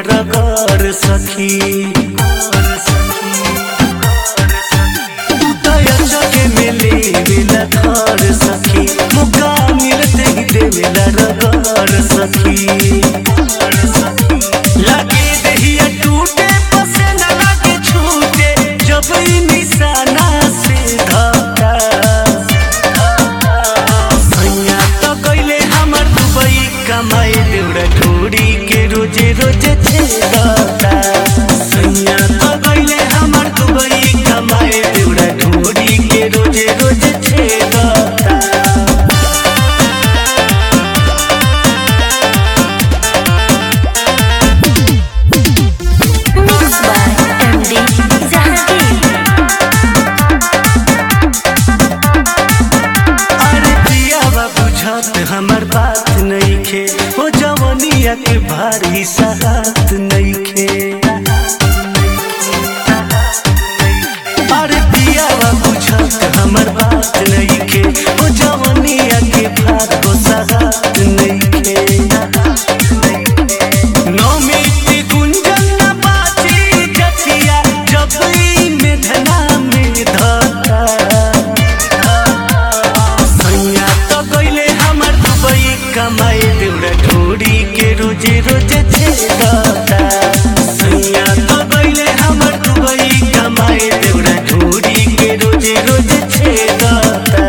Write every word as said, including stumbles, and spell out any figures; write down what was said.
रगर सखी के मिले बेला घर सखी मुका मिलते ही देवेला रगर सखी लगे दहिया टूटे पसंद लगे छूटे जब निशाना से धक्का सैया तो कैले हमर दुबई कमाई देवड़ा ढोरी के रोजे रोजे छेदता सैया तो कैले हमर दुबई कमाई देवड़ा ढोरी के रोजे रोजे छेदता हमर बात नहीं खे वो जवनिया के भारी साथ नहीं खे अरे पियावा बुझत हमर बात नहीं खे वो जवनिया के भार को साथ नहीं खे नौ मिट्टी गुंजन न बाची जतिया जब में धना में धता सैया तो गइले हमर दुबई कमाई देवड़ा ढोरी के रोजे रोजे छेदता सैया तो गइले हमर दुबई कमाई देवड़ा ढोरी के रोजे रोजे छेदता।